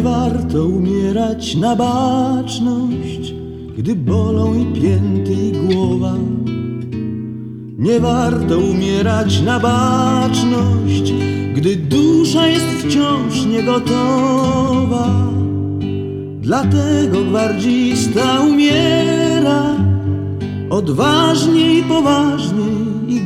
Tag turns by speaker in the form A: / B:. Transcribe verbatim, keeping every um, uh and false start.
A: Nie warto umierać na baczność, gdy bolą i pięty i głowa. Nie warto umierać na baczność, gdy dusza jest wciąż niegotowa. Dlatego gwardzista umiera odważnie i poważnie